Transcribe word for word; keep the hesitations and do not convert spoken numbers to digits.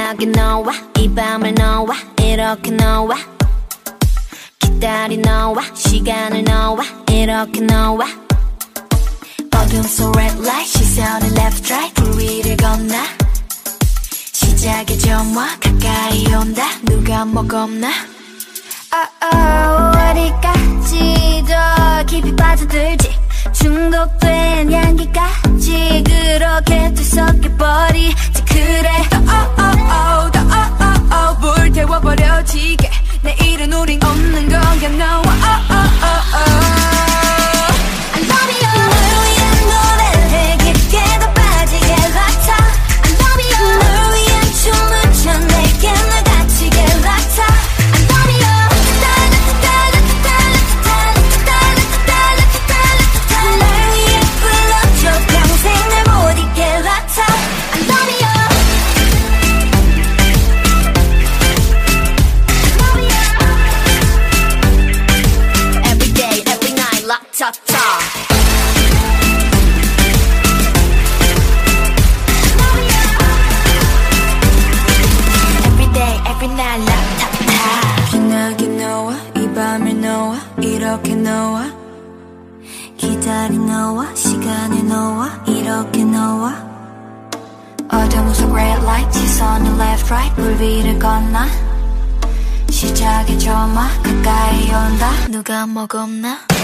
기나게 너와 이 밤을 너와 이렇게 너와 기다린 너와 시간을 너와 이렇게 너와 어둠 속 red light 시선을 left right 불 위를 건너 시작의 점화 가까이 온다 누가 뭐 겁나 oh, oh, 어디까지 더 깊이 빠져들지 중독된 향기까지 그렇게 뒤섞여버리지 그래 더 oh, oh, oh, 더 oh, oh, oh, 불태워버려지게 내일은 우린 없는 건가 너와 oh, oh, oh, oh. I love you 널 위한 노래를 깊게 더 빠지게 락타 I love you 널 위한 춤을 춰 내게 널 갇히게 락타 I love you 널 위해 불러줘 평생 날 못 잊게 락타 I love you Every day, every night, 락타 기나게 너와 이 밤을 너와 이렇게 너와 기다린 너와 시간을 너와 이렇게 너와 어둠 속 red light 시선을 left right 불 위를 건너 시작의 점화 가까이 온다 누가 뭐 겁나